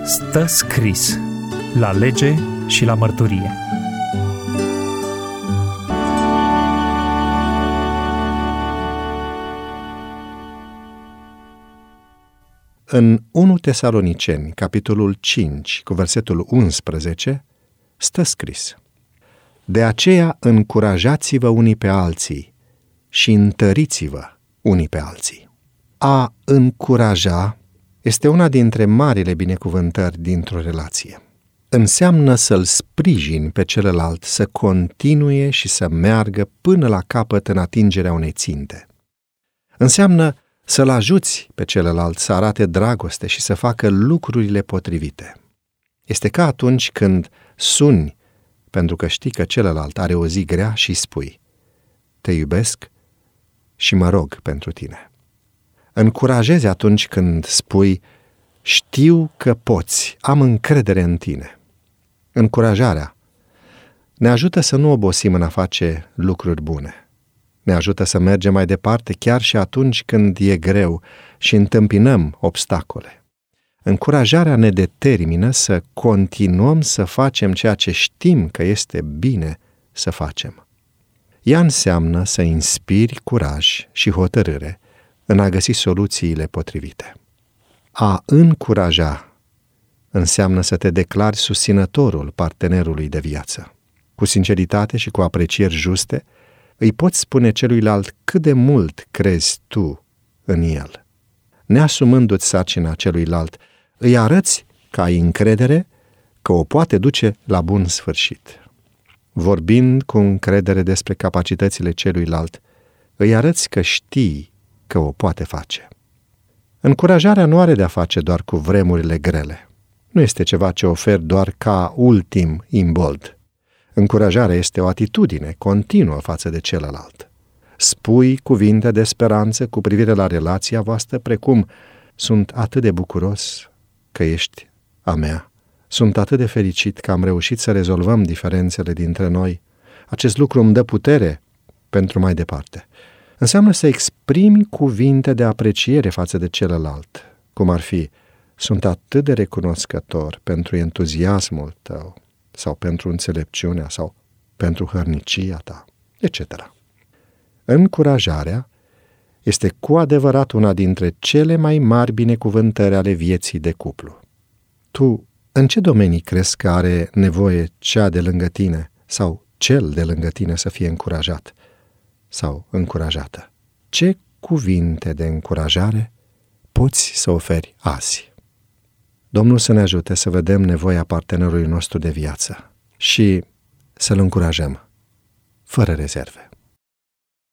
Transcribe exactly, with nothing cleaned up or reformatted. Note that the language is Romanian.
Stă scris la lege și la mărturie. În întâi Tesaloniceni, capitolul cinci, cu versetul unsprezece, stă scris: De aceea încurajați-vă unii pe alții și întăriți-vă unii pe alții. A încuraja este una dintre marile binecuvântări dintr-o relație. Înseamnă să-l sprijini pe celălalt să continue și să meargă până la capăt în atingerea unei ținte. Înseamnă să-l ajuți pe celălalt să arate dragoste și să facă lucrurile potrivite. Este ca atunci când suni pentru că știi că celălalt are o zi grea și spui: te iubesc și mă rog pentru tine. Încurajezi atunci când spui: știu că poți, am încredere în tine. Încurajarea ne ajută să nu obosim în a face lucruri bune. Ne ajută să mergem mai departe chiar și atunci când e greu și întâmpinăm obstacole. Încurajarea ne determină să continuăm să facem ceea ce știm că este bine să facem. Ea înseamnă să inspiri curaj și hotărâre în a găsi soluțiile potrivite. A încuraja înseamnă să te declari susținătorul partenerului de viață. Cu sinceritate și cu aprecieri juste, îi poți spune celuilalt cât de mult crezi tu în el. Neasumându-ți sarcina celuilalt, îi arăți că ai încredere că o poate duce la bun sfârșit. Vorbind cu încredere despre capacitățile celuilalt, îi arăți că știi că o poate face. Încurajarea nu are de-a face doar cu vremurile grele. Nu este ceva ce oferi doar ca ultim imbold. Încurajarea este o atitudine continuă față de celălalt. Spui cuvinte de speranță cu privire la relația voastră, precum: sunt atât de bucuros că ești a mea. Sunt atât de fericit că am reușit să rezolvăm diferențele dintre noi. Acest lucru îmi dă putere pentru mai departe. Înseamnă să exprimi cuvinte de apreciere față de celălalt, cum ar fi: sunt atât de recunoscător pentru entuziasmul tău, sau pentru înțelepciunea, sau pentru hărnicia ta, et cetera. Încurajarea este cu adevărat una dintre cele mai mari binecuvântări ale vieții de cuplu. Tu, în ce domenii crezi că are nevoie cea de lângă tine sau cel de lângă tine să fie încurajat sau încurajată? Ce cuvinte de încurajare poți să oferi azi? Domnul să ne ajute să vedem nevoia partenerului nostru de viață și să-l încurajăm fără rezerve.